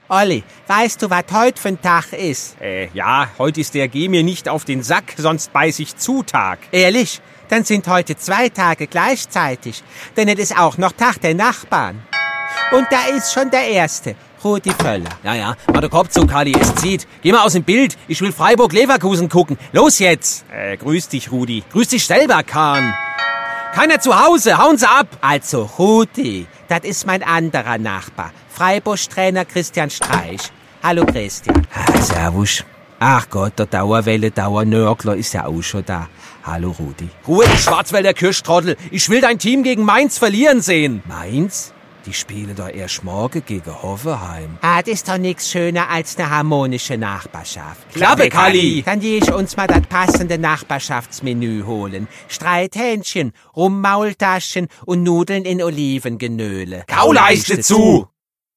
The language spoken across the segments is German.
Olli, weißt du, was heute für ein Tag ist? Ja, heute ist der Geh mir nicht auf den Sack, sonst beiß ich zu Tag. Ehrlich? Dann sind heute 2 Tage gleichzeitig, denn es ist auch noch Tag der Nachbarn. Und da ist schon der Erste, Rudi Völler. Ja, mach den Kopf zu, Kali, es zieht. Geh mal aus dem Bild, ich will Freiburg-Leverkusen gucken. Los jetzt! Grüß dich, Rudi. Grüß dich selber, Kahn. Keiner zu Hause, hauen Sie ab! Also Rudi, das ist mein anderer Nachbar, Freiburg-Trainer Christian Streich. Hallo Christian. Servus. Ach Gott, der Dauernörgler ist ja auch schon da. Hallo Rudi. Ruhe, du Schwarzwälder Kirschtrottel. Ich will dein Team gegen Mainz verlieren sehen. Mainz? Die spielen doch erst morgen gegen Hoffenheim. Das ist doch nichts schöner als eine harmonische Nachbarschaft. Klappe, Kali! Dann geh ich uns mal das passende Nachbarschaftsmenü holen. Streithähnchen, Rummaultaschen und Nudeln in Olivengenöle. Kauleiste zu!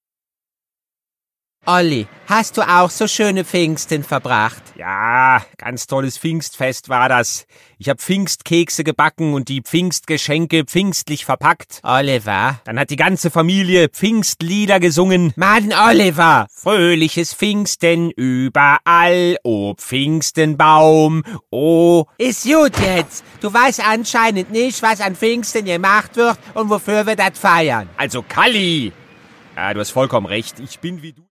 Olli, hast du auch so schöne Pfingsten verbracht? Ja, ganz tolles Pfingstfest war das. Ich hab Pfingstkekse gebacken und die Pfingstgeschenke pfingstlich verpackt. Oliver? Dann hat die ganze Familie Pfingstlieder gesungen. Mann, Oliver! Fröhliches Pfingsten überall, o Pfingstenbaum, o... Ist gut jetzt. Du weißt anscheinend nicht, was an Pfingsten gemacht wird und wofür wir das feiern. Also Kalli! Ja, du hast vollkommen recht. Ich bin wie du...